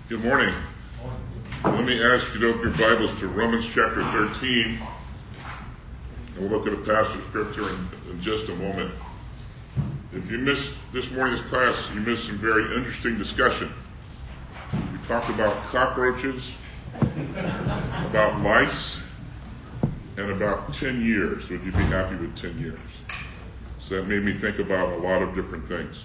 Good morning. Let me ask you to open your Bibles to Romans chapter 13. And we'll look at a passage of scripture in just a moment. If you missed this morning's class, you missed some very interesting discussion. We talked about cockroaches, about lice, and about 10 years. Would you be happy with 10 years? So that made me think about a lot of different things.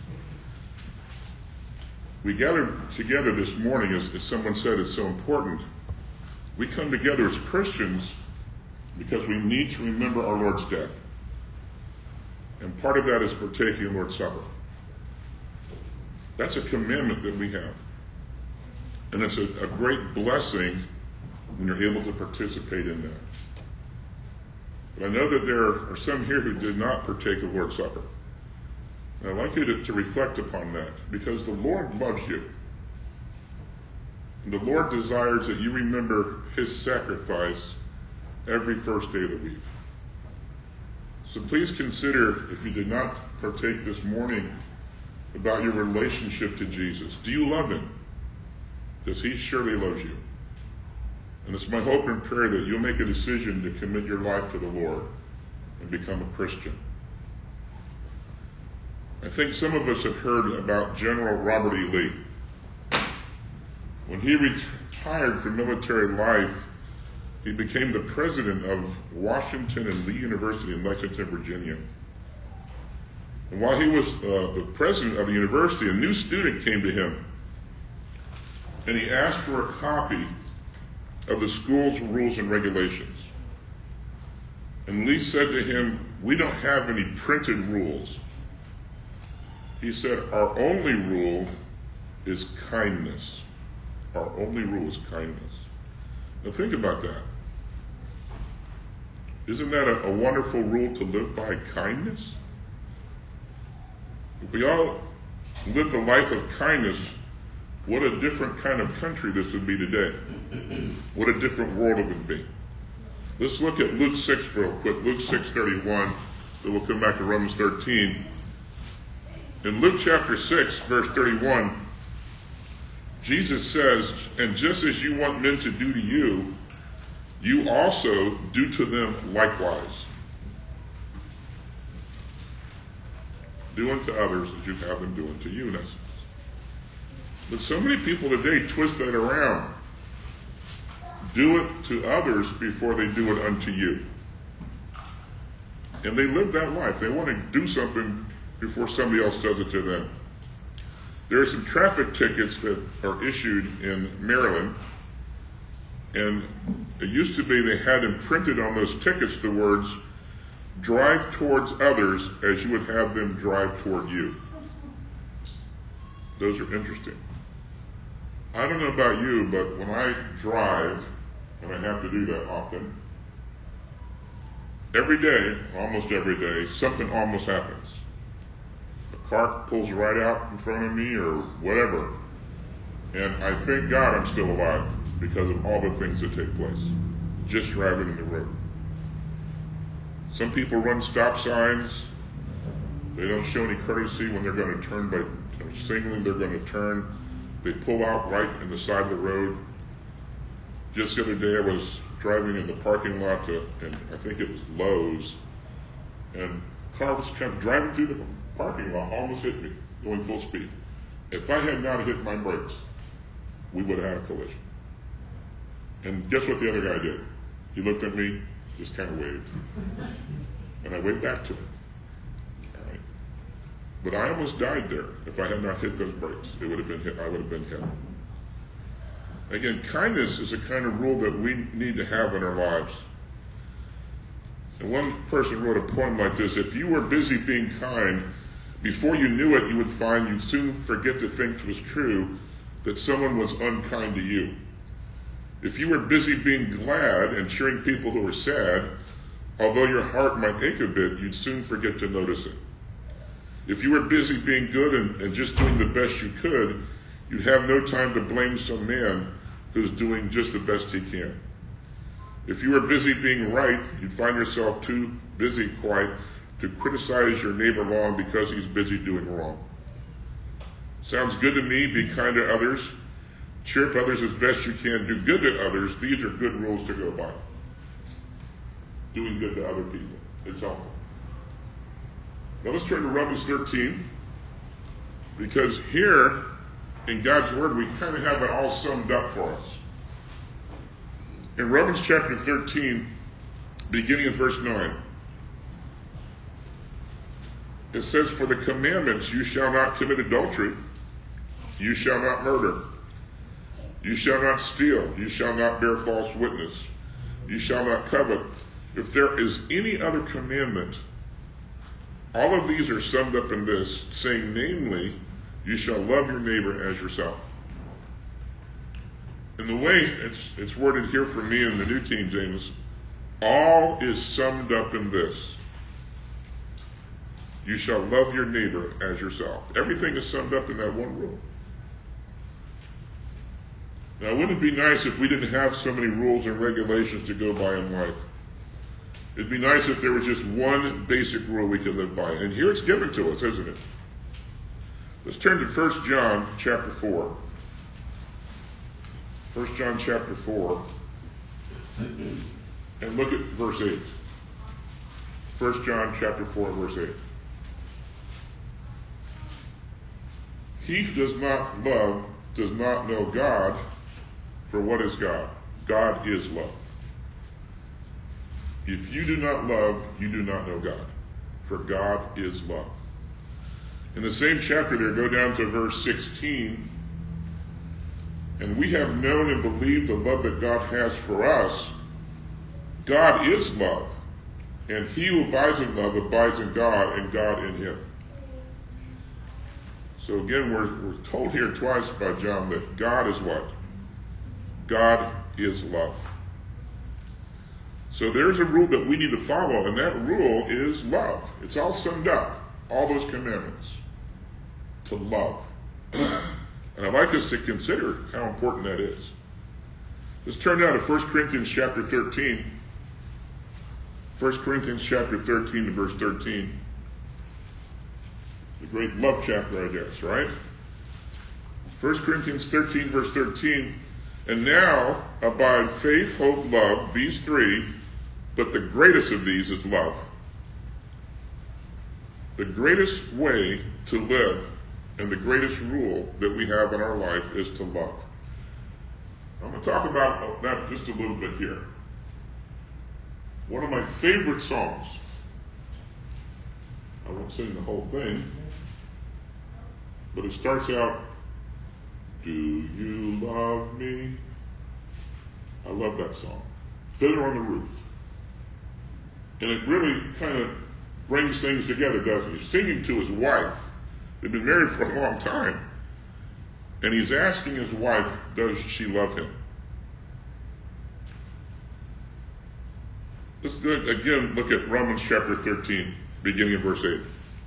We gathered together this morning, as someone said, it's so important. We come together as Christians because we need to remember our Lord's death. And part of that is partaking of Lord's Supper. That's a commandment that we have. And it's a great blessing when you're able to participate in that. But I know that there are some here who did not partake of Lord's Supper. And I'd like you to reflect upon that, because the Lord loves you. And the Lord desires that you remember His sacrifice every first day of the week. So please consider, if you did not partake this morning, about your relationship to Jesus. Do you love Him? Because He surely loves you. And it's my hope and prayer that you'll make a decision to commit your life to the Lord and become a Christian. I think some of us have heard about General Robert E. Lee. When he retired from military life, he became the president of Washington and Lee University in Lexington, Virginia. And while he was the president of the university, a new student came to him, and he asked for a copy of the school's rules and regulations. And Lee said to him, "We don't have any printed rules." He said, "Our only rule is kindness. Our only rule is kindness." Now think about that. Isn't that a wonderful rule to live by, kindness? If we all lived the life of kindness, what a different kind of country this would be today. What a different world it would be. Let's look at Luke 6 real quick. Luke 6:31. Then we'll come back to Romans 13. In Luke chapter 6, verse 31, Jesus says, "And just as you want men to do to you, you also do to them likewise. Do unto others as you have them do unto you," in essence. But so many people today twist that around. Do it to others before they do it unto you. And they live that life. They want to do something before somebody else does it to them. There are some traffic tickets that are issued in Maryland, and it used to be they had imprinted on those tickets the words, "Drive towards others as you would have them drive toward you." Those are interesting. I don't know about you, but when I drive, and I have to do that often, every day, almost every day, something almost happens. A car pulls right out in front of me or whatever. And I thank God I'm still alive because of all the things that take place, just driving in the road. Some people run stop signs. They don't show any courtesy when they're going to turn by signaling they're going to turn. They pull out right in the side of the road. Just the other day I was driving in the parking lot and I think it was Lowe's, and a car was kind of driving through the parking lot, almost hit me, going full speed. If I had not hit my brakes, we would have had a collision. And guess what the other guy did? He looked at me, just kind of waved. And I waved back to him. All right. But I almost died there. If I had not hit those brakes, it would have been hit. I would have been hit. Again, kindness is a kind of rule that we need to have in our lives. And one person wrote a poem like this: "If you were busy being kind, before you knew it, you would find you'd soon forget to think 'twas true that someone was unkind to you. If you were busy being glad and cheering people who were sad, although your heart might ache a bit, you'd soon forget to notice it. If you were busy being good and just doing the best you could, you'd have no time to blame some man who's doing just the best he can. If you were busy being right, you'd find yourself too busy quite to criticize your neighbor long because he's busy doing wrong. Sounds good to me, be kind to others. cheer up others as best you can, do good to others. These are good rules to go by. Doing good to other people. It's helpful. Now let's turn to Romans 13, because here in God's Word we kind of have it all summed up for us. In Romans chapter 13, beginning in verse 9, it says, "For the commandments, you shall not commit adultery, you shall not murder, you shall not steal, you shall not bear false witness, you shall not covet. If there is any other commandment," all of these are summed up in this, saying, namely, you shall love your neighbor as yourself. And the way it's worded here for me in the New King James, all is summed up in this. You shall love your neighbor as yourself. Everything is summed up in that one rule. Now, wouldn't it be nice if we didn't have so many rules and regulations to go by in life? It'd be nice if there was just one basic rule we could live by. And here it's given to us, isn't it? Let's turn to 1 John chapter 4. 1 John chapter 4. And look at verse 8. 1 John chapter 4, verse 8. He who does not love does not know God, for what is God? God is love. If you do not love, you do not know God, for God is love. In the same chapter there, go down to verse 16. And we have known and believed the love that God has for us. God is love, and he who abides in love abides in God, and God in him. So again, we're told here twice by John that God is what? God is love. So there's a rule that we need to follow, and that rule is love. It's all summed up, all those commandments, to love. And I'd like us to consider how important that is. Let's turn now to 1 Corinthians chapter 13. 1 Corinthians chapter 13 to verse 13. The great love chapter, I guess, right? 1 Corinthians 13, verse 13. And now abide faith, hope, love, these three, but the greatest of these is love. The greatest way to live and the greatest rule that we have in our life is to love. I'm going to talk about that just a little bit here. One of my favorite songs, I won't sing the whole thing, but it starts out, "Do you love me?" I love that song. Fiddler on the Roof. And it really kind of brings things together, doesn't it? He's singing to his wife. They've been married for a long time. And he's asking his wife, does she love him? Let's again look at Romans chapter 13, beginning of verse 8.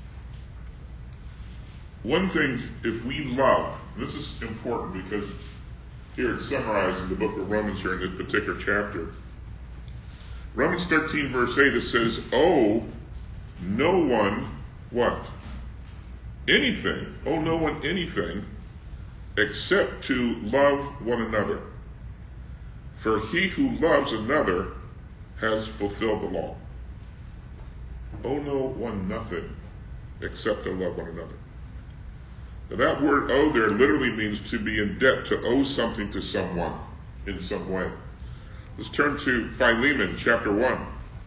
One thing, if we love, this is important because here it's summarized in the book of Romans here in this particular chapter. Romans 13, verse 8, it says, "Owe no one" what? "Anything. Owe no one anything except to love one another. For he who loves another has fulfilled the law." Owe no one nothing except to love one another. Now that word "owe" there literally means to be in debt, to owe something to someone in some way. Let's turn to Philemon chapter 1.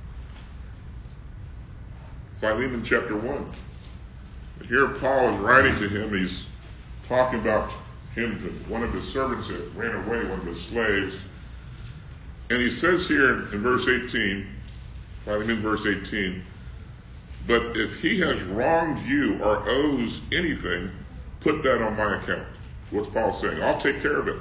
Philemon chapter 1. Here Paul is writing to him. He's talking about him, one of his servants that ran away, one of his slaves. And he says here in verse 18, Philemon verse 18, "But if he has wronged you or owes anything, put that on my account." What's Paul saying? I'll take care of it.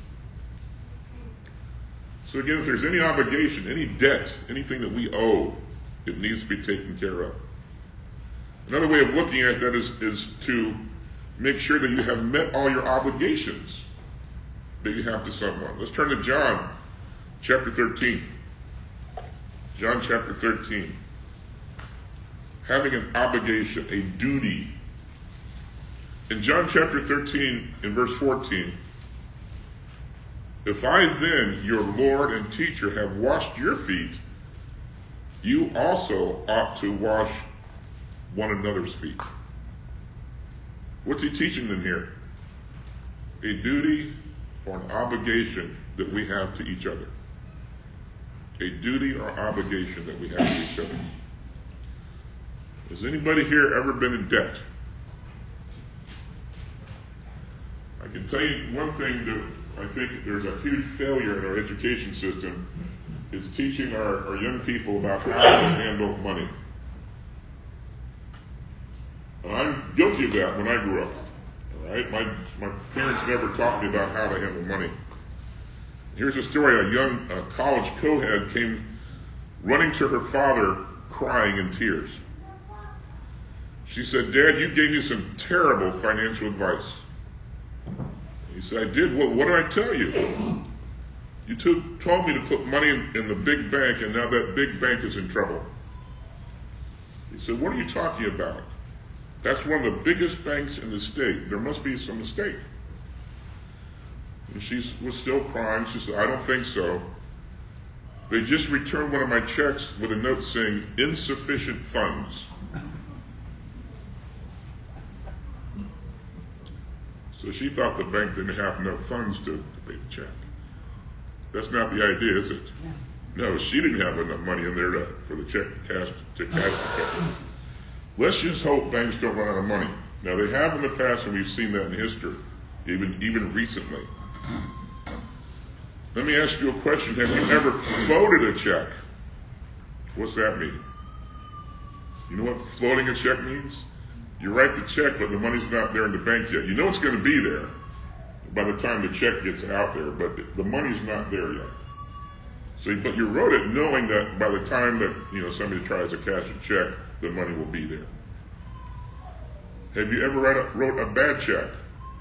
So again, if there's any obligation, any debt, anything that we owe, it needs to be taken care of. Another way of looking at that is to make sure that you have met all your obligations that you have to someone. Let's turn to John chapter 13. John chapter 13. Having an obligation, a duty. In John chapter 13, in verse 14, If I then, your Lord and teacher, have washed your feet, you also ought to wash one another's feet. What's he teaching them here? A duty or an obligation that we have to each other. A duty or obligation that we have to each other. Has anybody here ever been in debt? I can tell you one thing that I think there's a huge failure in our education system is teaching our young people about how to handle money. And I'm guilty of that when I grew up. All right? My parents never taught me about how to handle money. Here's a story. A young college co-head came running to her father crying in tears. She said, "Dad, you gave me some terrible financial advice." He said, "I did. What did I tell you? You told me to put money in the big bank, and now that big bank is in trouble." He said, "What are you talking about? That's one of the biggest banks in the state. There must be some mistake." And she was still crying. She said, "I don't think so. They just returned one of my checks with a note saying insufficient funds." So she thought the bank didn't have enough funds to pay the check. That's not the idea, is it? No, she didn't have enough money in there for the check to cash the check. Let's just hope banks don't run out of money. Now they have in the past, and we've seen that in history, even recently. Let me ask you a question. Have you ever floated a check? What's that mean? You know what floating a check means? You write the check, but the money's not there in the bank yet. You know it's going to be there by the time the check gets out there, but the money's not there yet. So, but you wrote it knowing that by the time that somebody tries to cash a check, the money will be there. Have you ever wrote a bad check?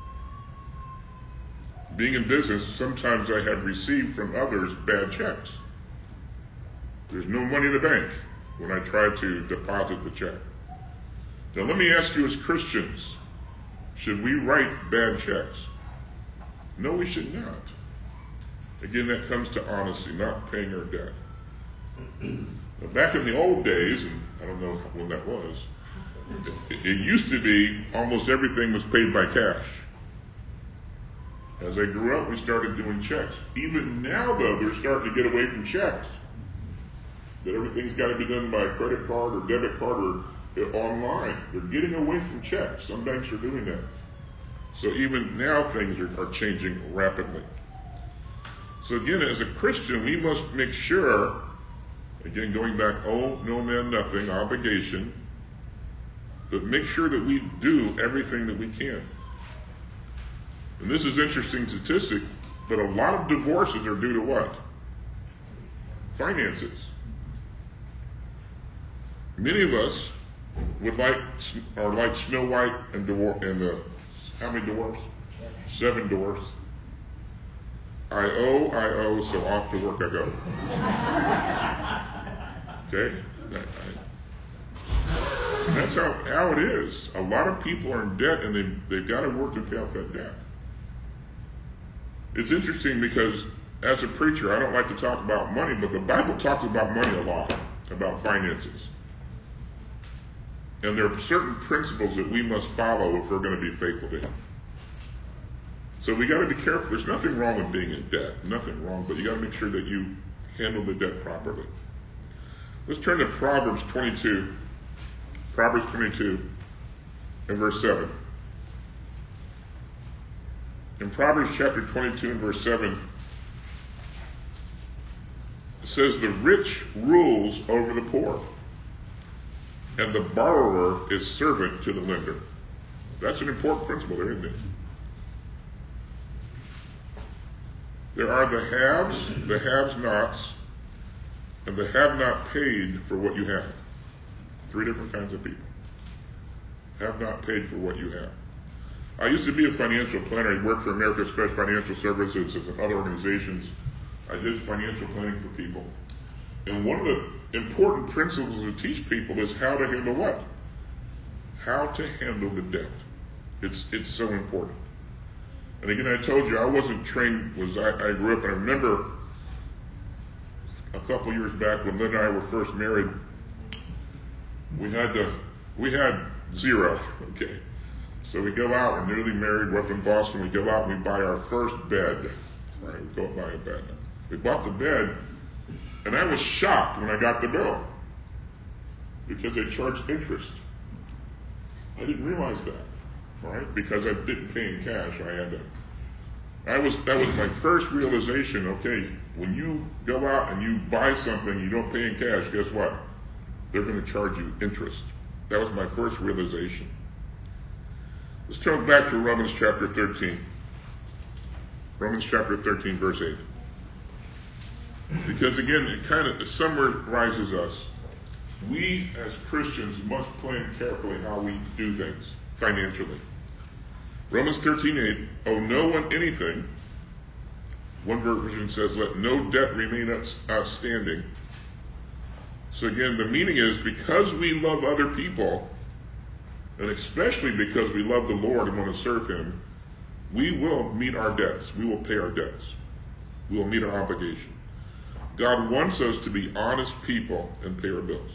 Being in business, sometimes I have received from others bad checks. There's no money in the bank when I try to deposit the check. Now let me ask you, as Christians, should we write bad checks? No, we should not. Again, that comes to honesty, not paying our debt. Now, back in the old days, and I don't know when that was, it used to be almost everything was paid by cash. As I grew up, we started doing checks. Even now, though, they're starting to get away from checks. That everything's got to be done by credit card or debit card or online. They're getting away from checks. Some banks are doing that. So even now things are changing rapidly. So again, as a Christian, we must make sure, again, going back, no man, nothing, obligation, but make sure that we do everything that we can. And this is interesting statistic, but a lot of divorces are due to what? Finances. Many of us are like Snow White and how many dwarfs? 7 dwarfs. I owe, so off to work I go. Okay? That's how it is. A lot of people are in debt, and they've got to work to pay off that debt. It's interesting because as a preacher, I don't like to talk about money, but the Bible talks about money a lot, about finances. And there are certain principles that we must follow if we're going to be faithful to Him. So we got to be careful. There's nothing wrong with being in debt. Nothing wrong, but you got to make sure that you handle the debt properly. Let's turn to Proverbs 22. Proverbs 22 and verse 7. In Proverbs chapter 22 and verse 7, it says, "The rich rules over the poor, and the borrower is servant to the lender." That's an important principle there, isn't it? There are the haves, the have-nots, and the have-not paid for what you have. 3 different kinds of people. Have not paid for what you have. I used to be a financial planner. I worked for American Express Financial Services and other organizations. I did financial planning for people. And one of the important principles to teach people is how to handle what? How to handle the debt. It's so important. And again, I told you I wasn't trained. I grew up, and I remember a couple years back when Lynn and I were first married, we had zero. Okay, so we go out. We're newly married. We're up in Boston. We go out and we buy our first bed. Right, we go buy a bed. We bought the bed, and I was shocked when I got the bill because they charged interest. I didn't realize that. Right? Because I didn't pay in cash, that was my first realization. Okay, when you go out and you buy something you don't pay in cash, guess what? They're going to charge you interest. That was my first realization. Let's turn back to Romans chapter 13. Romans chapter 13, verse 8. Because again, it kind of summarizes us. We as Christians must plan carefully how we do things financially. Romans 13:8, owe no one anything. One version says, let no debt remain outstanding. So again, the meaning is because we love other people, and especially because we love the Lord and want to serve Him, we will meet our debts. We will pay our debts. We will meet our obligation. God wants us to be honest people and pay our bills.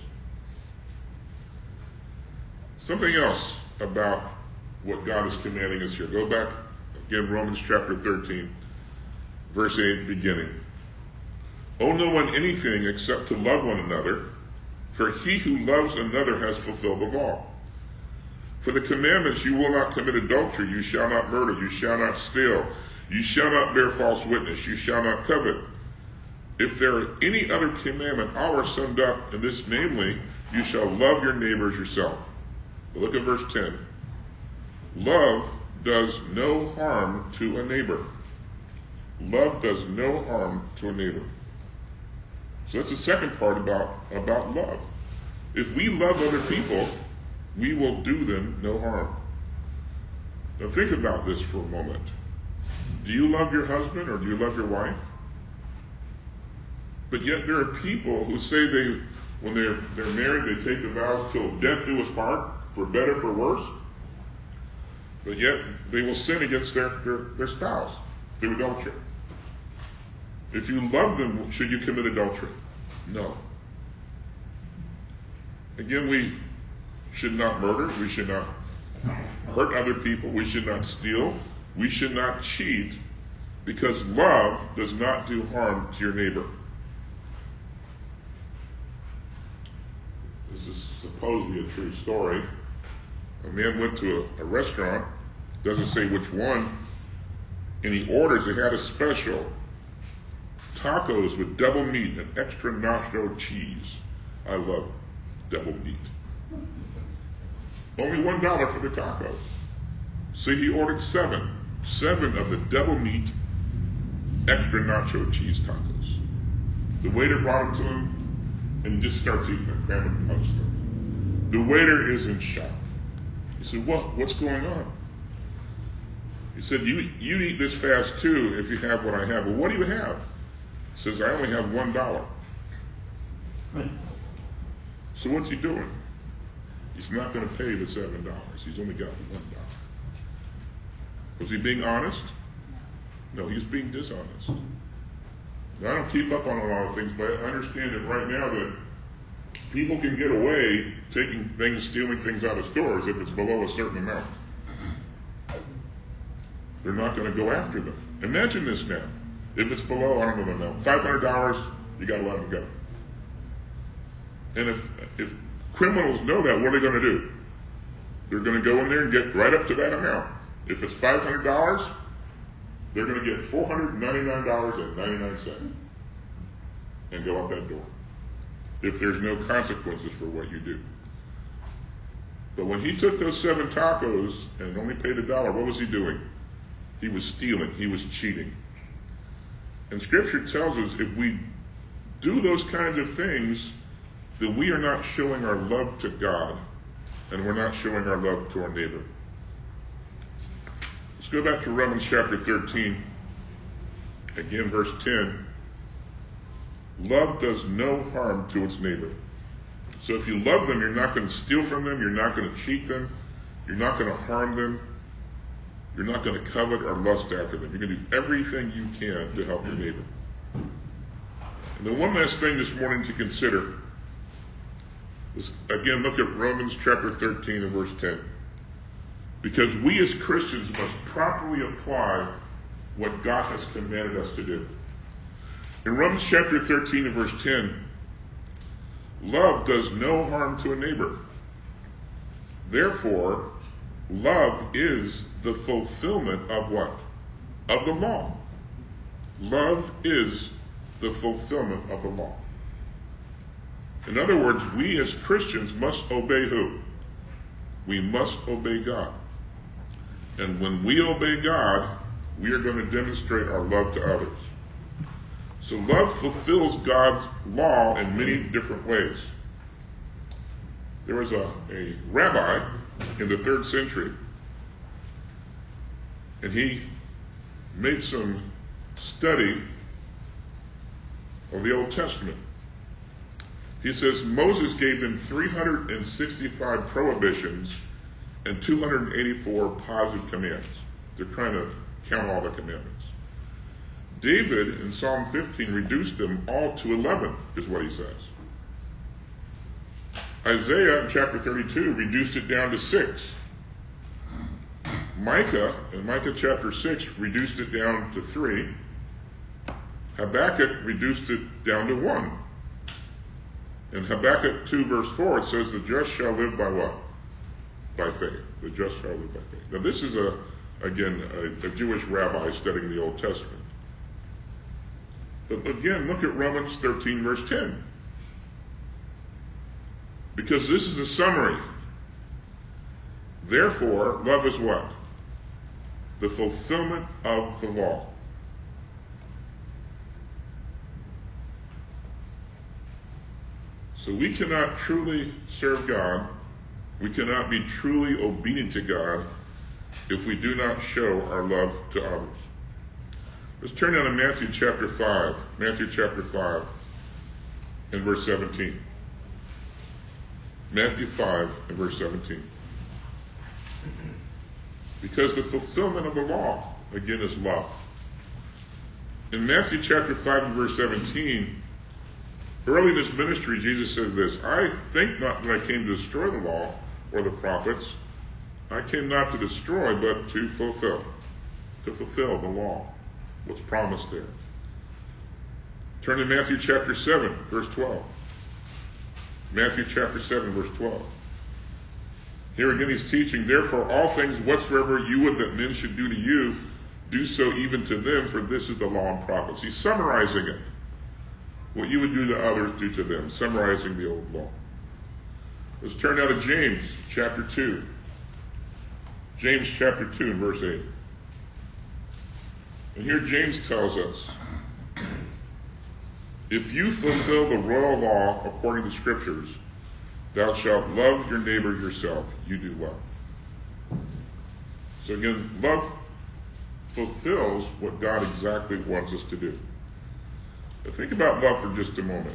Something else about what God is commanding us here. Go back again, Romans chapter 13, verse 8 beginning. Owe no one anything except to love one another, for he who loves another has fulfilled the law. For the commandments, you will not commit adultery, you shall not murder, you shall not steal, you shall not bear false witness, you shall not covet. If there are any other commandment, all are summed up in this, namely, you shall love your neighbor as yourself. But look at verse 10. Love does no harm to a neighbor. Love does no harm to a neighbor. So that's the second part about love. If we love other people, we will do them no harm. Now think about this for a moment. Do you love your husband or do you love your wife? But yet there are people who say when they're married, they take the vows till death do us part, for better, for worse. But yet they will sin against their spouse through adultery. If you love them, should you commit adultery? No. Again, we should not murder. We should not hurt other people. We should not steal. We should not cheat, because love does not do harm to your neighbor. This is supposedly a true story. A man went to a restaurant, doesn't say which one, and he orders, they had a special, tacos with double meat and extra nacho cheese. I love double meat. Only $1 for the tacos. So he ordered seven of the double meat, extra nacho cheese tacos. The waiter brought it to him, and he just starts eating it, cramming other stuff. The waiter is in shock. He said, what's going on? He said, you eat this fast too if you have what I have. Well, what do you have? He says, I only have $1. So what's he doing? He's not going to pay the $7. He's only got the $1. Was he being honest? No, he's being dishonest. Now, I don't keep up on a lot of things, but I understand that right now that people can get away taking things, stealing things out of stores if it's below a certain amount. They're not going to go after them. Imagine this now. If it's below, I don't know the amount, $500, you got to let them go. And if criminals know that, what are they going to do? They're going to go in there and get right up to that amount. If it's $500, they're going to get $499.99 and go out that door, if there's no consequences for what you do. But when he took those 7 tacos and only paid $1, what was he doing? He was stealing. He was cheating. And Scripture tells us if we do those kinds of things, that we are not showing our love to God, and we're not showing our love to our neighbor. Let's go back to Romans chapter 13. Again, verse 10. Love does no harm to its neighbor. So if you love them, you're not going to steal from them, you're not going to cheat them, you're not going to harm them. You're not going to covet or lust after them. You're going to do everything you can to help your neighbor. And the one last thing this morning to consider is, again, look at Romans chapter 13 and verse 10. Because we as Christians must properly apply what God has commanded us to do. In Romans chapter 13 and verse 10, love does no harm to a neighbor. Therefore, love is the fulfillment of what? Of the law. Love is the fulfillment of the law. In other words, we as Christians must obey who? We must obey God. And when we obey God, we are going to demonstrate our love to others. So love fulfills God's law in many different ways. There was a rabbi in the 3rd century, and he made some study of the Old Testament. He says Moses gave them 365 prohibitions and 284 positive commands. They're trying to count all the commandments. David in Psalm 15 reduced them all to 11, is what he says. Isaiah in chapter 32 reduced it down to 6. Micah in Micah chapter 6 reduced it down to 3. Habakkuk reduced it down to 1. In Habakkuk 2 verse 4 it says the just shall live by what? By faith. The just shall live by faith. Now this is a Jewish rabbi studying the Old Testament. But again, look at Romans 13 verse 10. Because this is a summary. Therefore, love is what? The fulfillment of the law. So we cannot truly serve God, we cannot be truly obedient to God if we do not show our love to others. Let's turn now to Matthew chapter 5. Matthew chapter 5 and verse 17. Matthew 5 and verse 17. Because the fulfillment of the law, again, is love. In Matthew chapter 5 and verse 17, early in his ministry, Jesus said this, I think not that I came to destroy the law or the prophets. I came not to destroy, but to fulfill. To fulfill the law. What's promised there. Turn to Matthew chapter 7, verse 12. Matthew chapter 7, verse 12. Here again he's teaching, therefore all things whatsoever you would that men should do to you, do so even to them, for this is the law and prophets. He's summarizing it. What you would do to others, do to them. Summarizing the old law. Let's turn now to James chapter 2. James chapter 2 and verse 8. And here James tells us, if you fulfill the royal law according to the scriptures, thou shalt love your neighbor yourself, you do well. So again, love fulfills what God exactly wants us to do. But think about love for just a moment.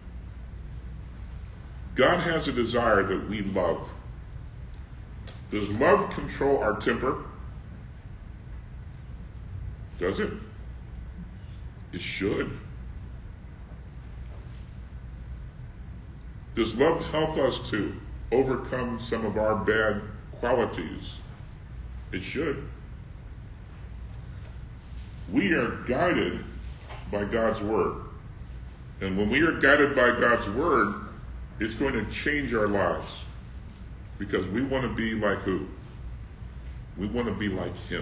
God has a desire that we love. Does love control our temper? Does it? It should. Does love help us to overcome some of our bad qualities? It should. We are guided by God's Word. And when we are guided by God's Word, it's going to change our lives. Because we want to be like who? We want to be like Him.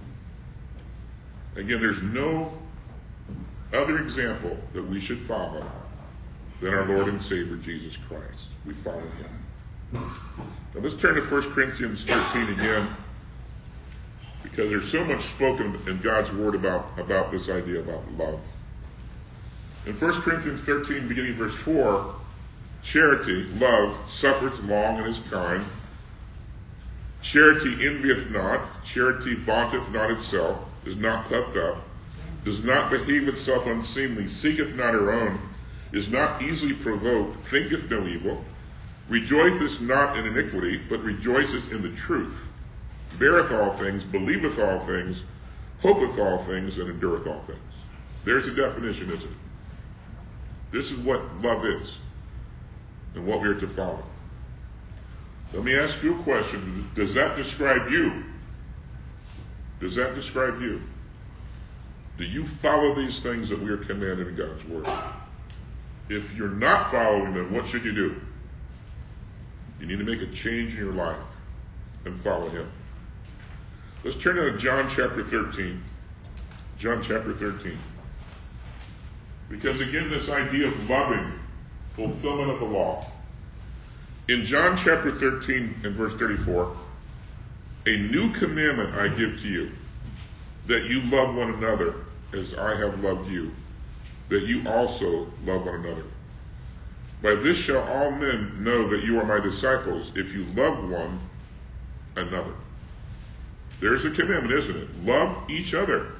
Again, there's no other example that we should follow than our Lord and Savior Jesus Christ. We follow Him. Now let's turn to 1 Corinthians 13 again, because there's so much spoken in God's Word about this idea about love. In 1 Corinthians 13, beginning verse 4, charity, love, suffereth long and is kind. Charity envieth not. Charity vaunteth not itself, is not puffed up, does not behave itself unseemly, seeketh not her own, is not easily provoked, thinketh no evil, rejoiceth not in iniquity, but rejoiceth in the truth, beareth all things, believeth all things, hopeth all things, and endureth all things. There's a definition, isn't it? This is what love is and what we are to follow. Let me ask you a question. Does that describe you? Does that describe you? Do you follow these things that we are commanded in God's Word? If you're not following them, what should you do? You need to make a change in your life and follow Him. Let's turn to John chapter 13. John chapter 13. Because again, this idea of loving, fulfillment of the law. In John chapter 13 and verse 34, a new commandment I give to you, that you love one another as I have loved you, that you also love one another. By this shall all men know that you are my disciples, if you love one another. There's a commandment, isn't it? Love each other.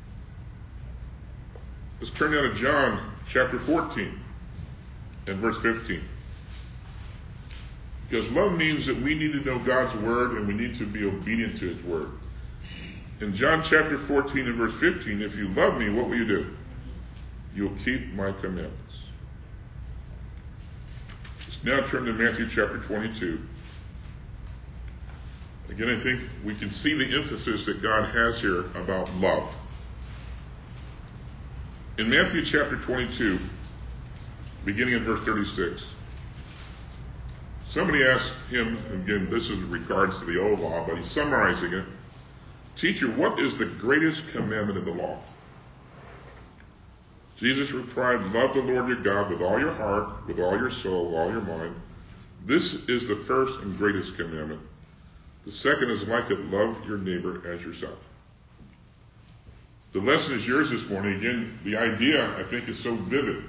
Let's turn now to John chapter 14 and verse 15. Because love means that we need to know God's Word and we need to be obedient to His Word. In John chapter 14 and verse 15, if you love me, what will you do? You'll keep my commandments. Let's now turn to Matthew chapter 22. Again, I think we can see the emphasis that God has here about love. In Matthew chapter 22, beginning in verse 36, somebody asked him, again, this is in regards to the old law, but he's summarizing it. Teacher, what is the greatest commandment of the law? Jesus replied, love the Lord your God with all your heart, with all your soul, with all your mind. This is the first and greatest commandment. The second is like it, love your neighbor as yourself. The lesson is yours this morning. Again, the idea, I think, is so vivid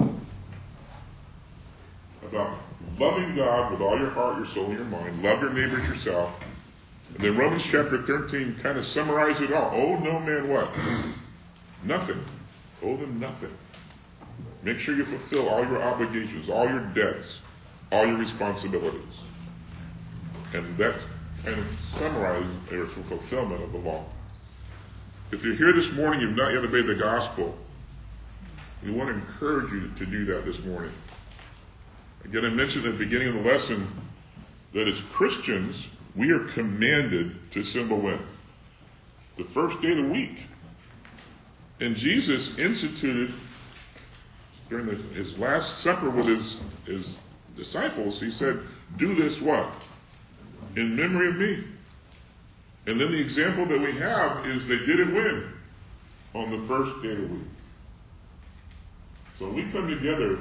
about loving God with all your heart, your soul, and your mind. Love your neighbor as yourself. And then Romans chapter 13 kind of summarizes it all. Owe no man what? Nothing. Owe them nothing. Make sure you fulfill all your obligations, all your debts, all your responsibilities. And that's kind of summarizes the fulfillment of the law. If you're here this morning, you've not yet obeyed the gospel, we want to encourage you to do that this morning. Again, I mentioned at the beginning of the lesson that as Christians, we are commanded to assemble when? The first day of the week. And Jesus instituted, during his Last Supper with his disciples, he said, do this what? In memory of me. And then the example that we have is they did it when? On the first day of the week. So we come together,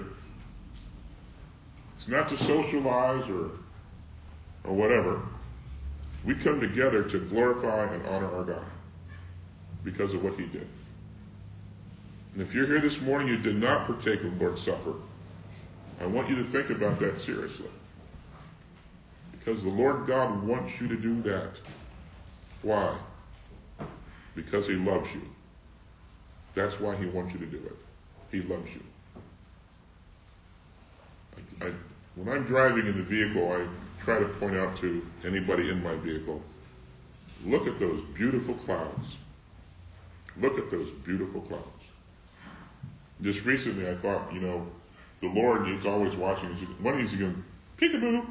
it's not to socialize or whatever. We come together to glorify and honor our God because of what He did. And if you're here this morning, you did not partake of the Lord's Supper, I want you to think about that seriously. Because the Lord God wants you to do that. Why? Because He loves you. That's why He wants you to do it. He loves you. When I'm driving in the vehicle, I try to point out to anybody in my vehicle, look at those beautiful clouds. Look at those beautiful clouds. Just recently I thought, the Lord is always watching. When is He going to peekaboo?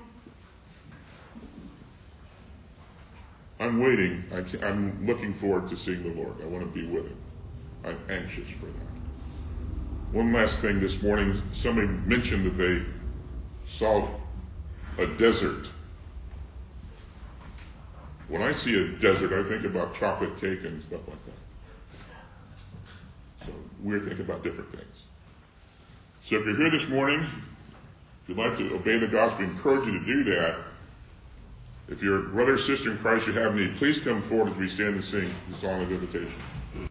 I'm waiting. I'm looking forward to seeing the Lord. I want to be with Him. I'm anxious for that. One last thing this morning, somebody mentioned that they saw a desert. When I see a desert, I think about chocolate cake and stuff like that. So we're thinking about different things. So if you're here this morning, if you'd like to obey the gospel, I encourage you to do that. If you're a brother or sister in Christ you have need, please come forward as we stand and sing the song of invitation.